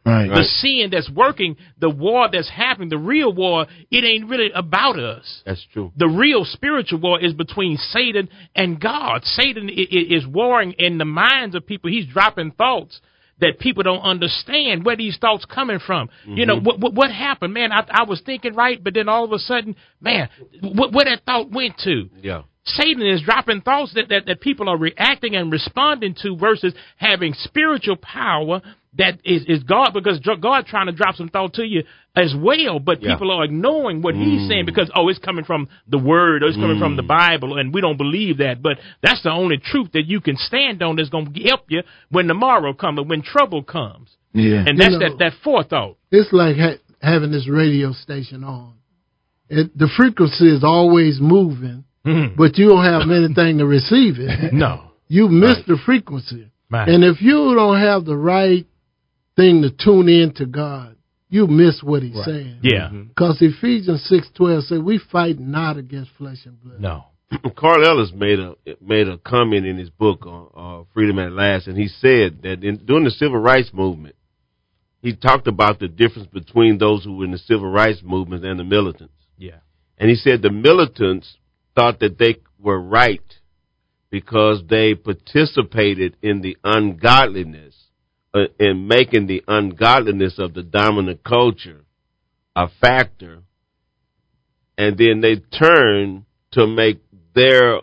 Right. The sin that's working, the war that's happening, the real war, it ain't really about us. That's true. The real spiritual war is between Satan and God. Satan is warring in the minds of people. He's dropping thoughts that people don't understand where these thoughts coming from. You know, what happened, man? I was thinking right, but then all of a sudden, man, where that thought went to? Yeah. Satan is dropping thoughts that people are reacting and responding to versus having spiritual power that is God, because God trying to drop some thought to you as well, but people are ignoring what he's saying because, it's coming from the Word, or it's coming from the Bible, and we don't believe that. But that's the only truth that you can stand on that's going to help you when tomorrow comes or when trouble comes. Yeah. And that's that forethought. It's like having this radio station on. The frequency is always moving, but you don't have anything to receive it. No. You miss the frequency. Right. And if you don't have the right thing to tune in to God, you miss what he's saying. Yeah. Because Ephesians 6:12 says, we fight not against flesh and blood. No. Carl Ellis made a comment in his book on Freedom at Last, and he said that during the civil rights movement, he talked about the difference between those who were in the civil rights movement and the militants. Yeah. And he said the militants thought that they were right because they participated in the ungodliness, in making the ungodliness of the dominant culture a factor, and then they turned to make their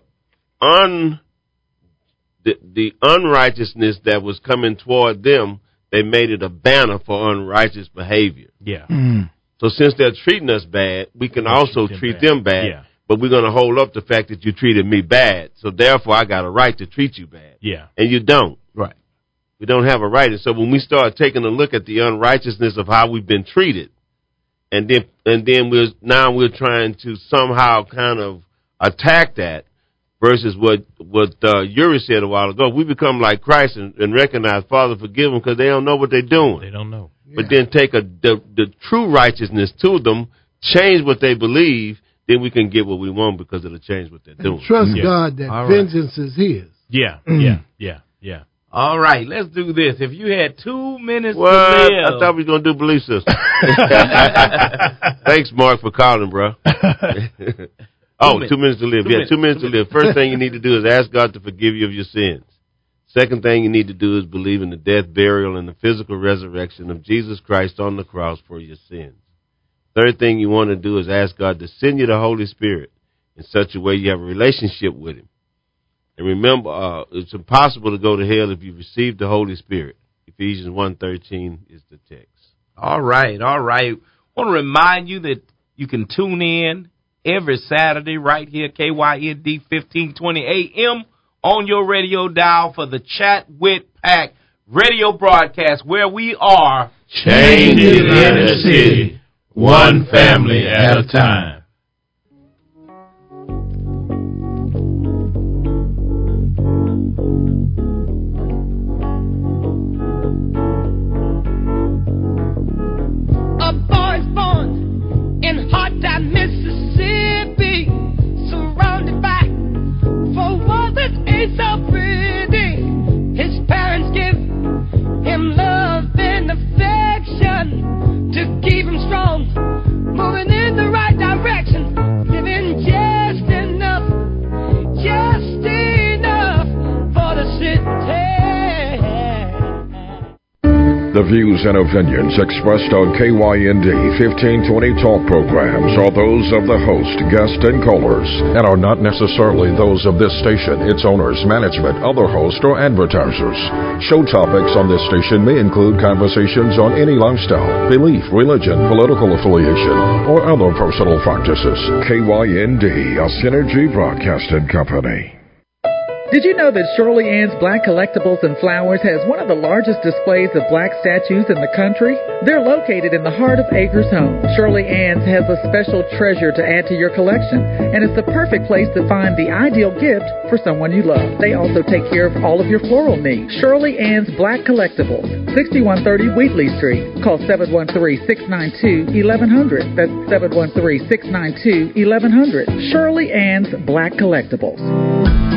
the unrighteousness that was coming toward them, they made it a banner for unrighteous behavior. Yeah. So since they're treating us bad, we can also treat them bad. Yeah. But we're going to hold up the fact that you treated me bad, so therefore I got a right to treat you bad. Yeah. And you don't. Right. We don't have a right. And so when we start taking a look at the unrighteousness of how we've been treated, and then we're trying to somehow kind of attack that, versus what Yuri said a while ago, we become like Christ and recognize, Father, forgive them because they don't know what they're doing. They don't know. But then take the true righteousness to them, change what they believe, then we can get what we want because it'll change what they're doing. And trust God that vengeance is his. Yeah. Yeah. All right, let's do this. If you had 2 minutes to live. I thought we were going to do belief system. Thanks, Mark, for calling, bro. 2 minutes to live. 2 minutes to live. First thing you need to do is ask God to forgive you of your sins. Second thing you need to do is believe in the death, burial, and the physical resurrection of Jesus Christ on the cross for your sins. Third thing you want to do is ask God to send you the Holy Spirit in such a way you have a relationship with him. And remember, it's impossible to go to hell if you receive the Holy Spirit. Ephesians 1:13 is the text. All right. I want to remind you that you can tune in every Saturday right here, KYND 1520 AM on your radio dial for the Chat with Pac radio broadcast, where we are changing the city, one family at a time. A boy's born in hot-time Mississippi, surrounded by four walls that ain't so pretty. His parents give him love and affection to keep him strong, moving in the right direction, living just enough for the city. The views and opinions expressed on KYND 1520 talk programs are those of the host, guest, and callers, and are not necessarily those of this station, its owners, management, other hosts, or advertisers. Show topics on this station may include conversations on any lifestyle, belief, religion, political affiliation, or other personal practices. KYND, a Synergy Broadcasting Company. Did you know that Shirley Ann's Black Collectibles and Flowers has one of the largest displays of black statues in the country? They're located in the heart of Acres Home. Shirley Ann's has a special treasure to add to your collection, and it's the perfect place to find the ideal gift for someone you love. They also take care of all of your floral needs. Shirley Ann's Black Collectibles, 6130 Wheatley Street. Call 713-692-1100. That's 713-692-1100. Shirley Ann's Black Collectibles.